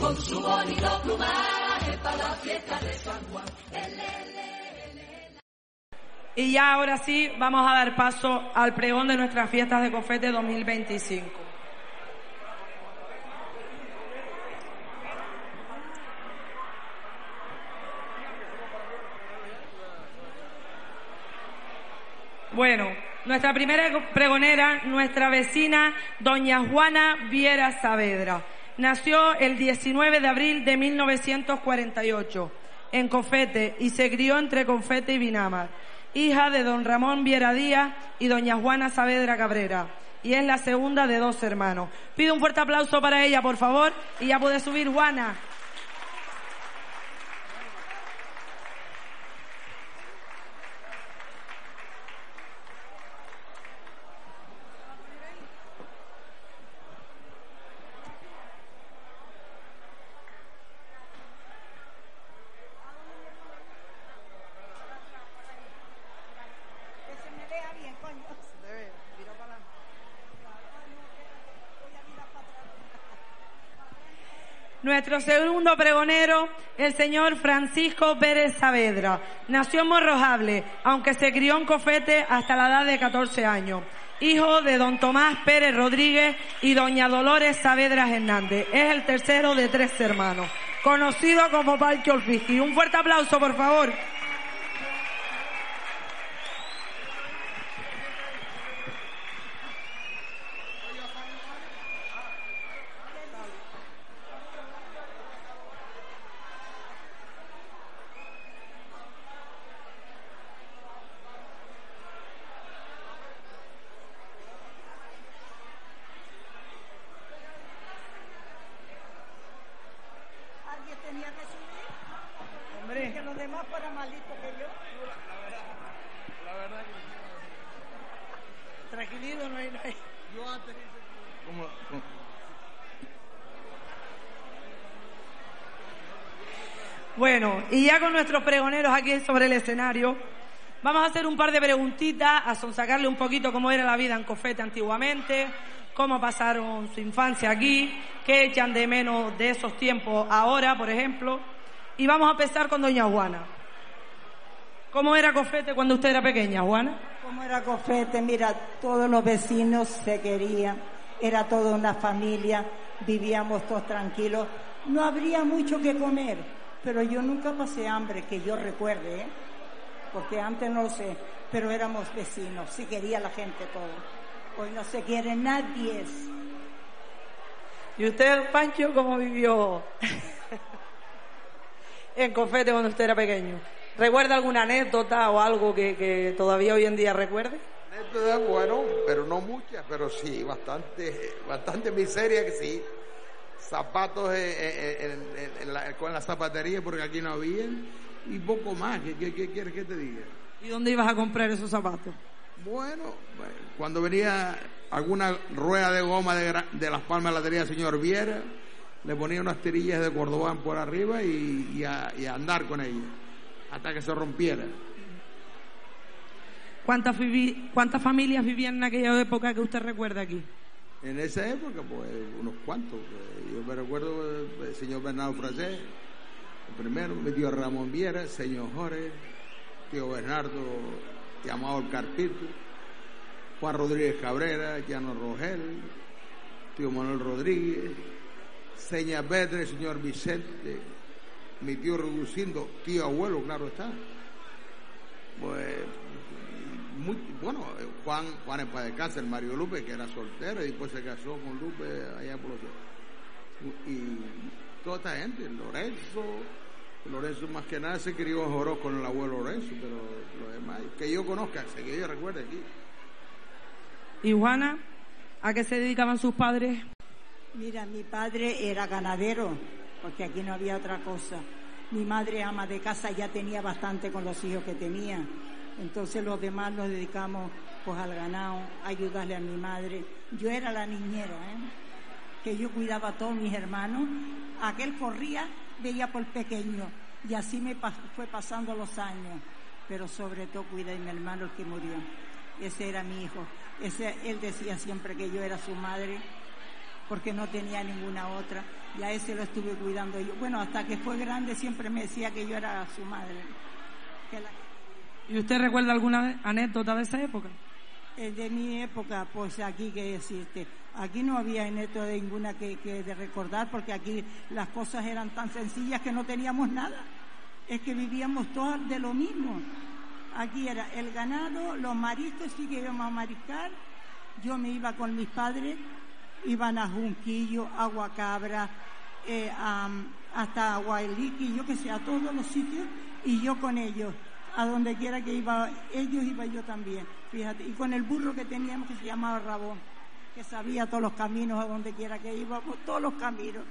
con su bonito plumaje para la fiesta de San Juan. Y ya ahora sí vamos a dar paso al pregón de nuestras fiestas de Cofete 2025. Bueno, nuestra primera pregonera, nuestra vecina, doña Juana Viera Saavedra. Nació el 19 de abril de 1948 en Cofete y se crió entre Cofete y Vinamar. Hija de don Ramón Viera Díaz y doña Juana Saavedra Cabrera. Y es la segunda de 2 hermanos. Pido un fuerte aplauso para ella, por favor, y ya puede subir Juana. Nuestro segundo pregonero, el señor Francisco Pérez Saavedra. Nació en Morrojable, aunque se crió en Cofete hasta la edad de 14 años. Hijo de don Tomás Pérez Rodríguez y doña Dolores Saavedra Hernández. Es el tercero de 3 hermanos, conocido como Parque Olfigi. Un fuerte aplauso, por favor. Bueno, y ya con nuestros pregoneros aquí sobre el escenario, vamos a hacer un par de preguntitas, a sonsacarle un poquito cómo era la vida en Cofete antiguamente, cómo pasaron su infancia aquí, qué echan de menos de esos tiempos ahora, por ejemplo. Y vamos a empezar con doña Juana. ¿Cómo era Cofete cuando usted era pequeña, Juana? ¿Cómo era Cofete? Mira, todos los vecinos se querían, era toda una familia, vivíamos todos tranquilos, no habría mucho que comer. Pero yo nunca pasé hambre, que yo recuerde, porque antes no lo sé, pero éramos vecinos, se quería la gente todo. Hoy no se quiere nadie. ¿Y usted, Pancho, cómo vivió en Cofete cuando usted era pequeño? ¿Recuerda alguna anécdota o algo que todavía hoy en día recuerde? Anécdota, bueno, pero no muchas, pero sí, bastante miseria que sí. Zapatos con la zapatería porque aquí no había y poco más. ¿Qué quieres que te diga? ¿Y dónde ibas a comprar esos zapatos? Bueno, cuando venía alguna rueda de goma de Las Palmas de la tenía el señor Viera, le ponía unas tirillas de cordobán por arriba y a andar con ellas hasta que se rompiera. ¿Cuántas familias vivían en aquella época que usted recuerda aquí? En esa época, pues, unos cuantos. Yo me recuerdo el señor Bernardo Francés, el primero, mi tío Ramón Viera, el señor Jorge, tío Bernardo, llamado el Carpito, Juan Rodríguez Cabrera, Llano Rogel, tío Manuel Rodríguez, seña Petre, el señor Vicente, mi tío Reducindo, tío abuelo, claro está. Pues... bueno, Juan en paz descanse, el Mario Lupe, que era soltero y después se casó con Lupe allá por los... Y toda esta gente, Lorenzo más que nada se crió en Joró con el abuelo Lorenzo, pero lo demás, que yo conozca, que yo recuerde aquí. ¿Y Juana, a qué se dedicaban sus padres? Mira, mi padre era ganadero, porque aquí no había otra cosa. Mi madre, ama de casa, ya tenía bastante con los hijos que tenía. Entonces los demás nos dedicamos pues al ganado, a ayudarle a mi madre. Yo era la niñera, que yo cuidaba a todos mis hermanos. Aquel corría, veía por el pequeño, y así me fue pasando los años. Pero sobre todo cuidé a mi hermano, el que murió. Ese era mi hijo. Él decía siempre que yo era su madre, porque no tenía ninguna otra, y a ese lo estuve cuidando yo. Bueno, hasta que fue grande siempre me decía que yo era su madre. ¿Y usted recuerda alguna anécdota de esa época? De mi época, pues aquí, ¿qué decirte? Aquí no había anécdota ninguna que de recordar, porque aquí las cosas eran tan sencillas que no teníamos nada. Es que vivíamos todas de lo mismo. Aquí era el ganado, los mariscos, sí que íbamos a mariscar. Yo me iba con mis padres, iban a Junquillo, Aguacabra, hasta Aguailiqui, yo que sé, a todos los sitios, y yo con ellos. A donde quiera que iba ellos, iba yo también, fíjate. Y con el burro que teníamos, que se llamaba Rabón, que sabía todos los caminos, a donde quiera que íbamos, todos los caminos.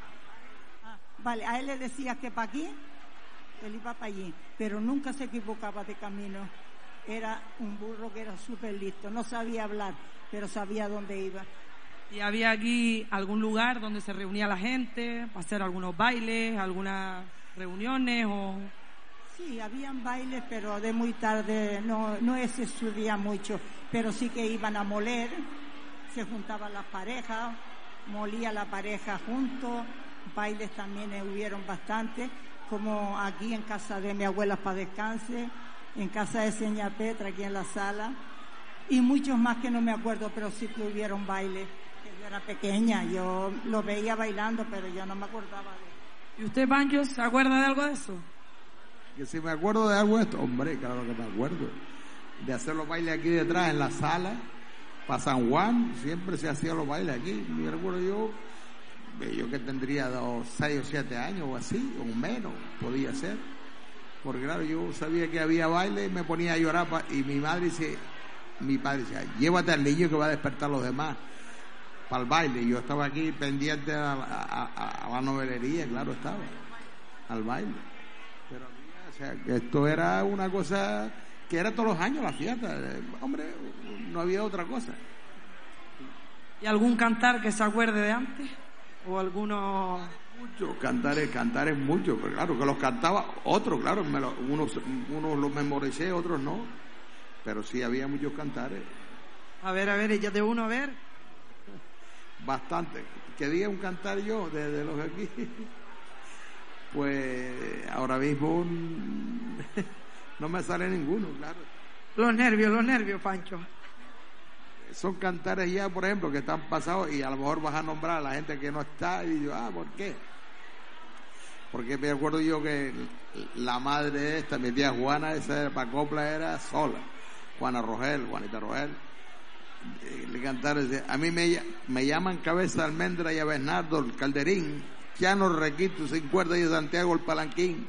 Vale, a él le decías que para aquí, él iba para allí, pero nunca se equivocaba de camino. Era un burro que era súper listo, no sabía hablar, pero sabía dónde iba. ¿Y había aquí algún lugar donde se reunía la gente para hacer algunos bailes, algunas reuniones o...? Sí, habían bailes, pero de muy tarde, no se estudia mucho, pero sí que iban a moler, se juntaban las parejas, molía la pareja juntos, bailes también hubieron bastante, como aquí en casa de mi abuela para descanse, en casa de Seña Petra, aquí en la sala, y muchos más que no me acuerdo, pero sí que hubieron bailes. Yo era pequeña, yo lo veía bailando, pero yo no me acordaba de... ¿Y usted, Pancho, se acuerda de algo de eso? Que si me acuerdo de algo de esto, hombre, claro que me acuerdo. De hacer los bailes aquí detrás en la sala, para San Juan, siempre se hacían los bailes aquí. Me recuerdo yo que tendría 6 o 7 años o así, o menos, podía ser. Porque claro, yo sabía que había baile y me ponía a llorar, y mi padre decía, llévate al niño que va a despertar a los demás para el baile. Y yo estaba aquí pendiente a la novelería, claro, estaba, al baile. Pero o sea, que esto era una cosa que era todos los años la fiesta. Hombre, no había otra cosa. ¿Y algún cantar que se acuerde de antes? ¿O algunos...? Muchos cantares muchos, pero claro, que los cantaba otros, claro, unos los memoricé, otros no. Pero sí había muchos cantares. A ver, échate uno, a ver. Bastante. Que diga un cantar yo, de los aquí... Pues ahora mismo no me sale ninguno, claro. Los nervios, Pancho. Son cantares ya, por ejemplo, que están pasados y a lo mejor vas a nombrar a la gente que no está y yo, ¿por qué? Porque me acuerdo yo que la madre esta, mi tía Juana, esa para copla era sola. Juanita Rogel. Le cantaron, a mí me llaman Cabeza de Almendra y a Bernardo el Calderín. Llano Requito, sin cuerda y de Santiago el Palanquín.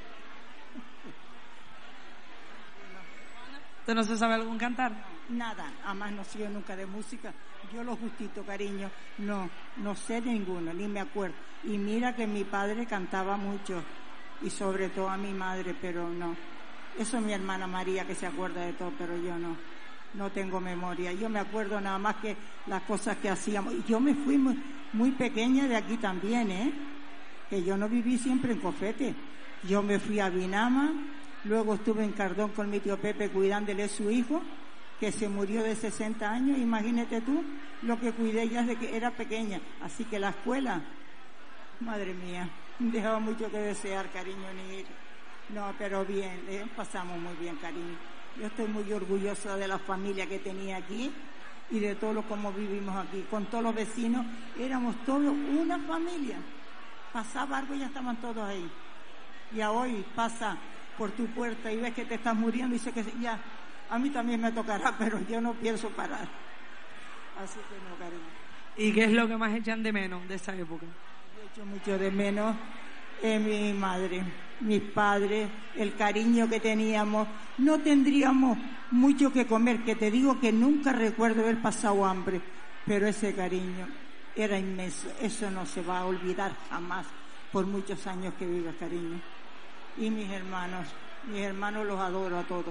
¿Usted no se sabe algún cantar? Nada, además no sigo nunca de música. Yo lo justito, cariño, no sé de ninguno, ni me acuerdo. Y mira que mi padre cantaba mucho, y sobre todo a mi madre, pero no. Eso es mi hermana María que se acuerda de todo, pero yo no tengo memoria. Yo me acuerdo nada más que las cosas que hacíamos. Y yo me fui muy pequeña de aquí también, que yo no viví siempre en Cofete. Yo me fui a Vinama, luego estuve en Cardón con mi tío Pepe cuidándole a su hijo, que se murió de 60 años, imagínate tú, lo que cuidé ya desde que era pequeña. Así que la escuela, madre mía, dejaba mucho que desear, cariño, ni ir. No, pero bien, pasamos muy bien, cariño. Yo estoy muy orgullosa de la familia que tenía aquí y de todo lo como vivimos aquí. Con todos los vecinos, éramos todos una familia. Pasaba algo y ya estaban todos ahí. Y a hoy pasa por tu puerta y ves que te estás muriendo y dices que ya, a mí también me tocará, pero yo no pienso parar. Así que no, cariño. ¿Y qué es lo que más echan de menos de esa época? Yo echo mucho de menos mi madre, mis padres, el cariño que teníamos. No tendríamos mucho que comer, que te digo que nunca recuerdo haber pasado hambre, pero ese cariño era inmenso. Eso no se va a olvidar jamás, por muchos años que vivas, cariño. Y mis hermanos los adoro a todos.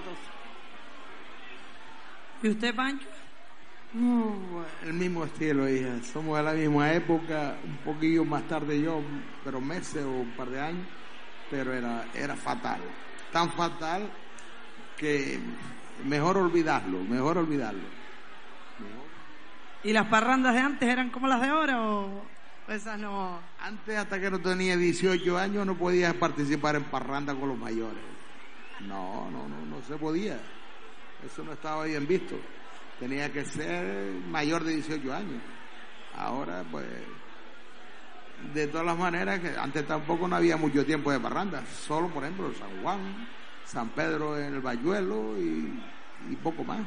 ¿Y usted, Pancho? El mismo estilo, hija. Somos de la misma época, un poquillo más tarde yo, pero meses o un par de años, pero era fatal. Tan fatal que mejor olvidarlo. ¿Y las parrandas de antes eran como las de ahora o esas no? Antes, hasta que no tenía 18 años, no podías participar en parranda con los mayores. No se podía. Eso no estaba bien visto. Tenía que ser mayor de 18 años. Ahora, pues, de todas las maneras, que antes tampoco no había mucho tiempo de parranda. Solo, por ejemplo, San Juan, San Pedro en el Bayuelo y poco más.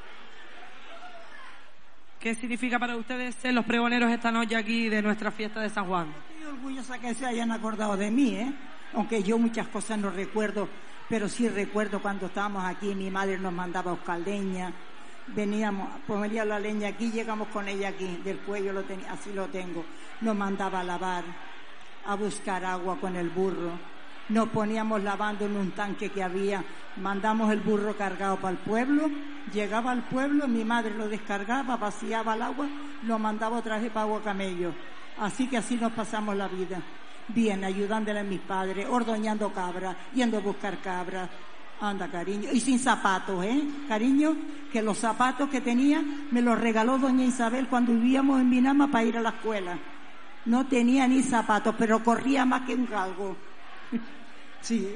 ¿Qué significa para ustedes ser los pregoneros esta noche aquí de nuestra fiesta de San Juan? Estoy orgullosa que se hayan acordado de mí, aunque yo muchas cosas no recuerdo, pero sí recuerdo cuando estábamos aquí, mi madre nos mandaba a buscar leña, veníamos, ponía la leña aquí, llegamos con ella aquí, del cuello así lo tengo, nos mandaba a lavar, a buscar agua con el burro, nos poníamos lavando en un tanque que había, mandamos el burro cargado para el pueblo, llegaba al pueblo, mi madre lo descargaba, vaciaba el agua, lo mandaba otra vez para agua camello. Así que así nos pasamos la vida, bien, ayudándole a mis padres, ordoñando cabras, yendo a buscar cabras. Anda, cariño, y sin zapatos, cariño, que los zapatos que tenía me los regaló doña Isabel cuando vivíamos en Minama para ir a la escuela. No tenía ni zapatos, pero corría más que un galgo. Sí.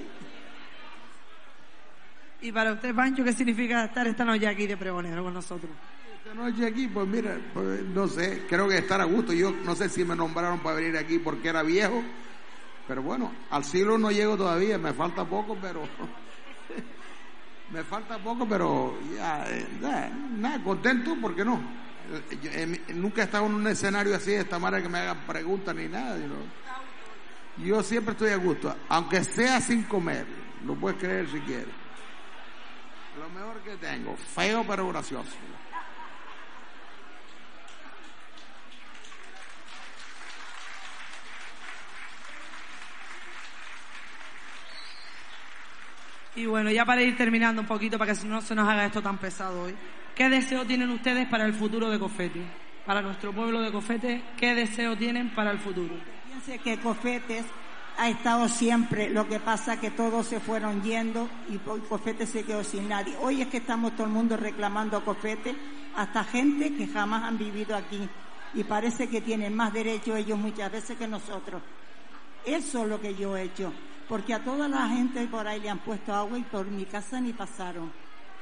¿Y para usted, Pancho, qué significa estar esta noche aquí de pregonero con nosotros? Esta noche aquí, pues mira, pues, no sé, creo que estar a gusto. Yo no sé si me nombraron para venir aquí porque era viejo, pero bueno, al siglo no llego todavía, me falta poco, pero ya, nada, contento, ¿por qué no? Nunca he estado en un escenario así de esta manera que me hagan preguntas ni nada, Yo siempre estoy a gusto, aunque sea sin comer, lo puedes creer si quieres. Lo mejor que tengo, feo pero gracioso. Y bueno, ya para ir terminando un poquito, para que no se nos haga esto tan pesado hoy, ¿qué deseo tienen ustedes para el futuro de Cofete? Para nuestro pueblo de Cofete, ¿qué deseo tienen para el futuro? Fíjense que Cofetes ha estado siempre, lo que pasa que todos se fueron yendo y Cofete se quedó sin nadie. Hoy es que estamos todo el mundo reclamando a Cofete, hasta gente que jamás han vivido aquí y parece que tienen más derecho ellos muchas veces que nosotros. Eso es lo que yo he hecho, porque a toda la gente por ahí le han puesto agua y por mi casa ni pasaron.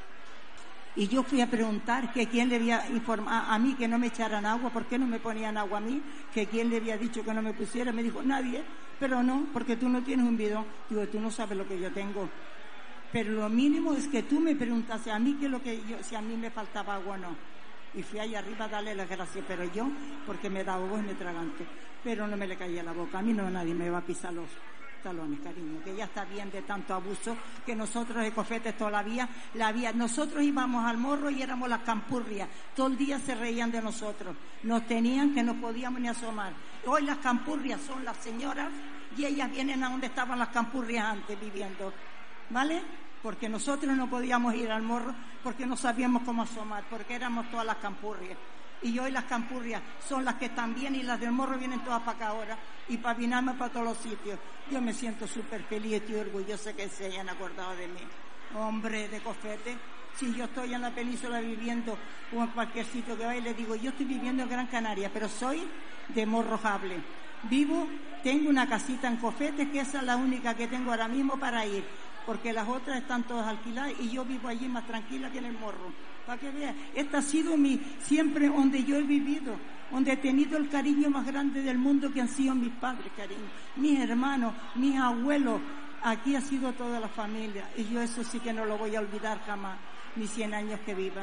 Y yo fui a preguntar que quién le había informado a mí que no me echaran agua, ¿por qué no me ponían agua a mí? Que quién le había dicho que no me pusiera, me dijo nadie, pero no, porque tú no tienes un bidón. Digo, tú no sabes lo que yo tengo. Pero lo mínimo es que tú me preguntase a mí que lo que yo, si a mí me faltaba agua o no. Y fui allá arriba a darle las gracias, pero yo, porque me daba voz y me traganto. Pero no me le caía la boca, a mí no nadie me va a pisar los talones, cariño, que ya está bien de tanto abuso, que nosotros de Cofetes todavía nosotros íbamos al morro y éramos las campurrias, todo el día se reían de nosotros, nos tenían que no podíamos ni asomar. Hoy las campurrias son las señoras y ellas vienen a donde estaban las campurrias antes viviendo, ¿vale? Porque nosotros no podíamos ir al morro porque no sabíamos cómo asomar, porque éramos todas las campurrias. Y hoy las campurrias son las que están bien y las del morro vienen todas para acá ahora y para Vinama, para todos los sitios. Yo me siento súper feliz y estoy orgullosa que se hayan acordado de mí. Hombre, de Cofete, si yo estoy en la península viviendo o en cualquier sitio que vaya, le digo, yo estoy viviendo en Gran Canaria, pero soy de Morrojable. Tengo una casita en Cofete, que esa es la única que tengo ahora mismo para ir, porque las otras están todas alquiladas y yo vivo allí más tranquila que en el morro. Para que vean, esta ha sido siempre donde yo he vivido, donde he tenido el cariño más grande del mundo, que han sido mis padres, cariño, mis hermanos, mis abuelos. Aquí ha sido toda la familia y yo eso sí que no lo voy a olvidar jamás, ni 100 años que viva.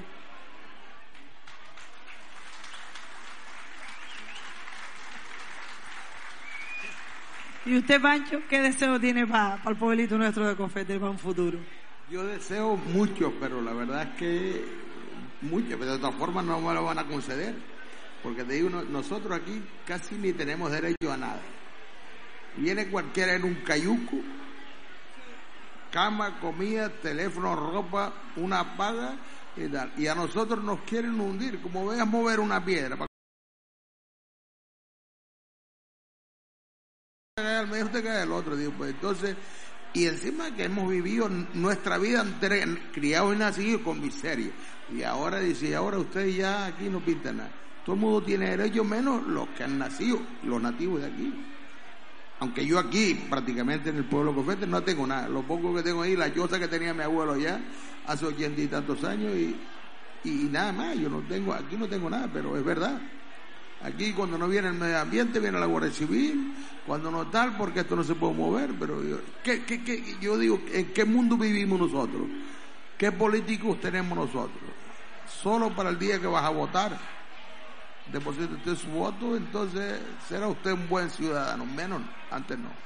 ¿Y usted, Pancho, qué deseo tiene para el pueblito nuestro de Cofete para un futuro? Yo deseo mucho, pero la verdad es que mucho, pero de todas formas no me lo van a conceder, porque te digo, nosotros aquí casi ni tenemos derecho a nada. Viene cualquiera en un cayuco, cama, comida, teléfono, ropa, una paga y tal, y a nosotros nos quieren hundir, como veas mover una piedra. Al medio te cae el otro, digo, pues entonces, y encima que hemos vivido nuestra vida entera, criados y nacidos con miseria, y ahora dice, ahora ustedes ya aquí no pintan nada. Todo el mundo tiene derecho, menos los que han nacido, los nativos de aquí. Aunque yo aquí, prácticamente en el pueblo de Cofete, no tengo nada. Lo poco que tengo ahí, la choza que tenía mi abuelo allá, hace 80 y tantos años, y nada más. Yo no tengo, aquí no tengo nada, pero es verdad. Aquí cuando no viene el medio ambiente, viene la Guardia Civil, cuando no tal, porque esto no se puede mover. Pero yo digo, ¿en qué mundo vivimos nosotros? ¿Qué políticos tenemos nosotros? Solo para el día que vas a votar, deposite usted su voto, entonces será usted un buen ciudadano, menos antes no.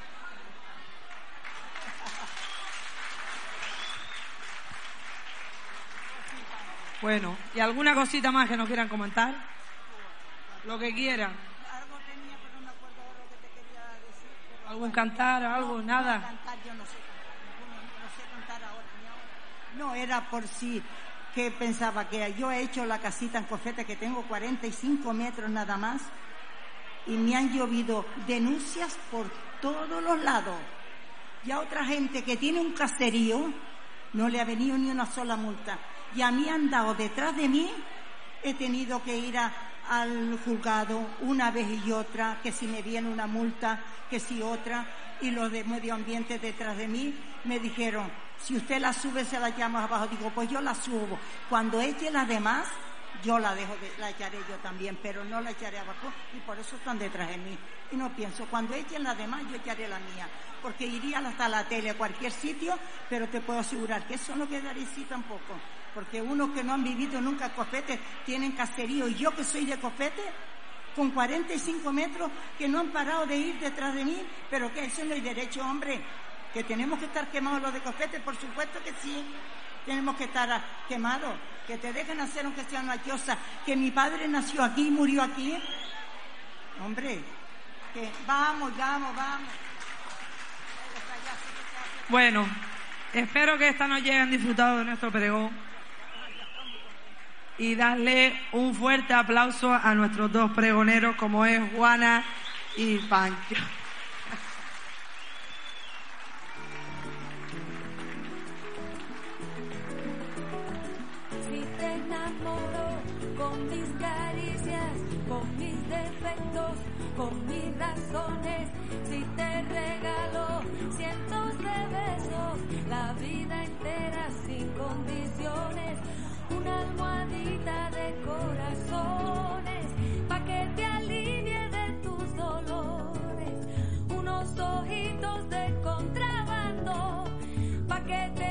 Bueno, ¿y alguna cosita más que nos quieran comentar? Lo que quieran. Algo tenía, pero no me acuerdo ahora lo que te quería decir. ¿Algún cantar, algo, nada? No, cantar yo no sé cantar ahora, ni ahora. No, era por si que pensaba que yo he hecho la casita en Cofete, que tengo 45 metros nada más, y me han llovido denuncias por todos los lados. Y a otra gente que tiene un caserío no le ha venido ni una sola multa. Y a mí han dado detrás de mí, he tenido que ir al juzgado una vez y otra, que si me viene una multa, que si otra, y los de medio ambiente detrás de mí me dijeron, si usted la sube se la llama abajo. Digo, pues yo la subo. Cuando eche las demás, yo la echaré yo también, pero no la echaré abajo, y por eso están detrás de mí. Y no pienso, cuando echen las demás, yo echaré la mía, porque iría hasta la tele, a cualquier sitio, pero te puedo asegurar que eso no quedaría así tampoco, porque unos que no han vivido nunca Cofete tienen caserío, y yo que soy de Cofete, con 45 metros, que no han parado de ir detrás de mí, pero que eso no es derecho, hombre, que tenemos que estar quemados los de Cofete, por supuesto que sí, tenemos que estar quemados, que te dejen hacer aunque sea una choza, que mi padre nació aquí y murió aquí, hombre, que vamos. Bueno, espero que esta noche hayan disfrutado de nuestro pregón y darle un fuerte aplauso a nuestros dos pregoneros, como es Juana y Pancho. Si te enamoro con mis caricias, con mis defectos, con mis razones, si te regalo cientos de besos, la vida entera sin condiciones, una almohadita de corazones, pa' que te alivie de tus dolores, unos ojitos de contrabando, pa' que te